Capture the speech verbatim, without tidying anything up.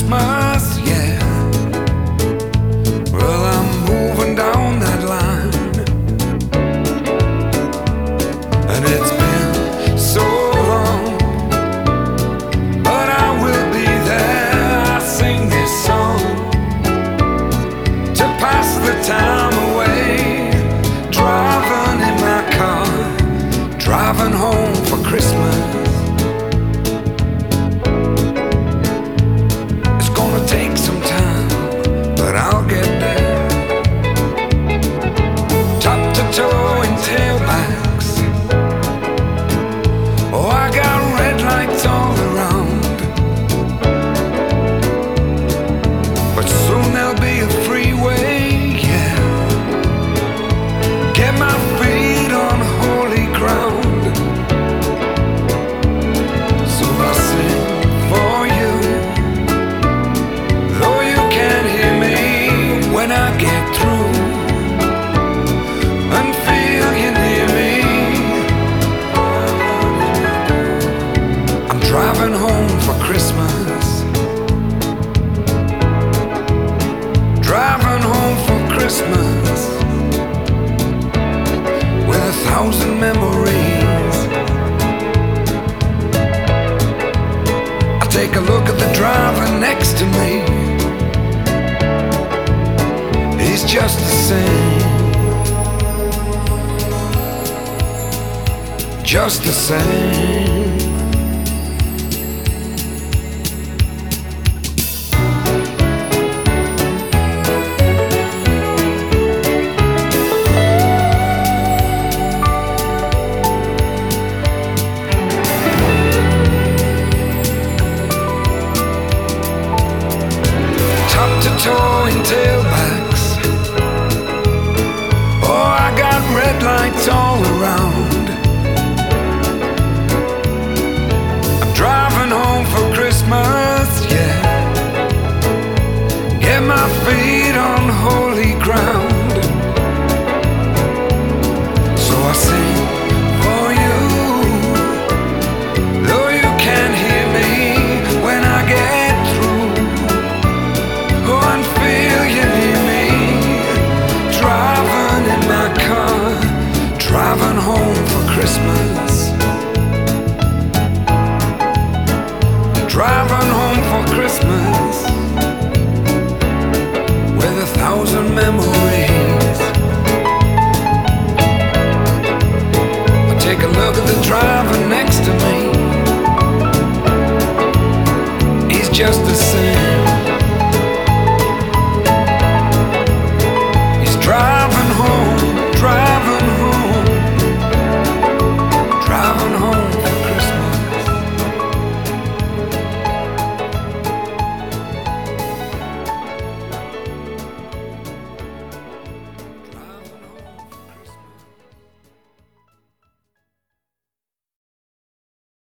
Christmas, yeah. Well, I'm moving down that line, and it's been so long, but I will be there. I sing this song to pass the time away, driving in my car, driving home for Christmas. Take some time, but I'll get there. Top to toe in tailbacks. Oh, I got red lights all around, but soon there'll be a freeway, yeah. Get my feet on holy ground. So I sing for you, when I get through, and feel you near me. I'm driving home for Christmas, driving home for Christmas, with a thousand memories. I take a look at the driver next to me. He's just the same, just the same. Top to toe in tailbacks. Red lights all around. I'm driving home for Christmas, yeah. Get my feet on holy ground. So I sing for you, though you can't hear me when I get through. Go and feel you near me, driving in my car, driving home for Christmas, driving home for Christmas, with a thousand memories. I take a look at the driver next to me. He's just the